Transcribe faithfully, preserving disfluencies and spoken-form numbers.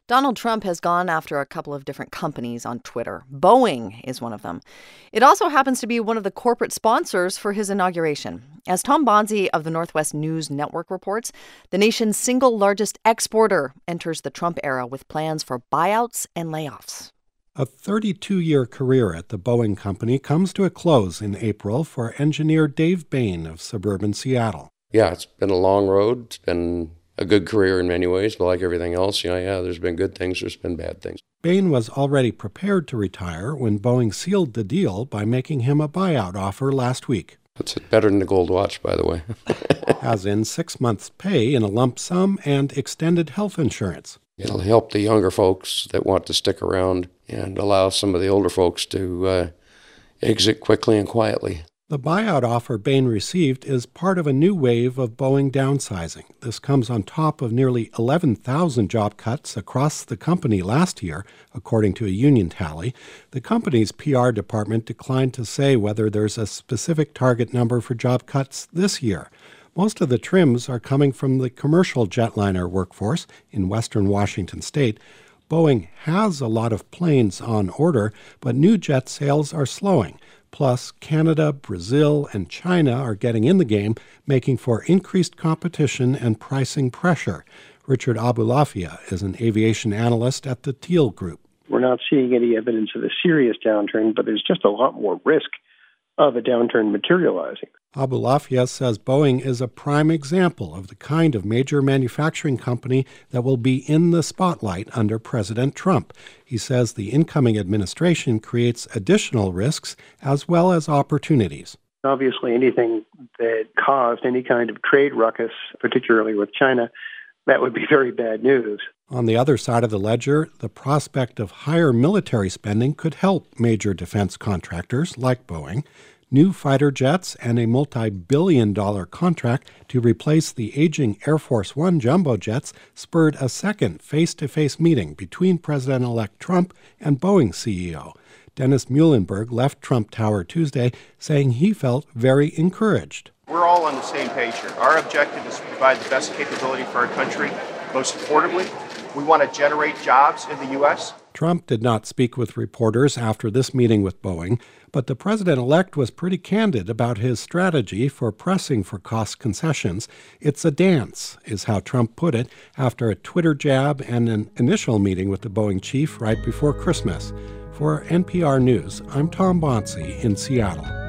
Donald Trump has gone after a couple of different companies on Twitter. Boeing is one of them. It also happens to be one of the corporate sponsors for his inauguration. As Tom Bonzi of the Northwest News Network reports, the nation's single largest exporter enters the Trump era with plans for buyouts and layoffs. A thirty-two-year career at the Boeing company comes to a close in April for engineer Dave Bain of suburban Seattle. Yeah, it's been a long road. It's been a good career in many ways, but like everything else, you know, yeah, there's been good things, there's been bad things. Bain was already prepared to retire when Boeing sealed the deal by making him a buyout offer last week. It's better than the gold watch, by the way. As in six months' pay in a lump sum and extended health insurance. It'll help the younger folks that want to stick around and allow some of the older folks to uh, exit quickly and quietly. The buyout offer Bain received is part of a new wave of Boeing downsizing. This comes on top of nearly eleven thousand job cuts across the company last year, according to a union tally. The company's P R department declined to say whether there's a specific target number for job cuts this year. Most of the trims are coming from the commercial jetliner workforce in western Washington state. Boeing has a lot of planes on order, but new jet sales are slowing. Plus, Canada, Brazil, and China are getting in the game, making for increased competition and pricing pressure. Richard Abulafia is an aviation analyst at the Teal Group. We're not seeing any evidence of a serious downturn, but there's just a lot more risk of a downturn materializing. Abulafia says Boeing is a prime example of the kind of major manufacturing company that will be in the spotlight under President Trump. He says the incoming administration creates additional risks as well as opportunities. Obviously, anything that caused any kind of trade ruckus, particularly with China, that would be very bad news. On the other side of the ledger, the prospect of higher military spending could help major defense contractors like Boeing. New fighter jets and a multi-billion dollar contract to replace the aging Air Force One jumbo jets spurred a second face-to-face meeting between President-elect Trump and Boeing C E O. Dennis Muhlenberg left Trump Tower Tuesday saying he felt very encouraged. We're all on the same page here. Our objective is to provide the best capability for our country, most affordably. We want to generate jobs in the U S. Trump did not speak with reporters after this meeting with Boeing, but the president-elect was pretty candid about his strategy for pressing for cost concessions. It's a dance, is how Trump put it, after a Twitter jab and an initial meeting with the Boeing chief right before Christmas. For N P R News, I'm Tom Bonzi in Seattle.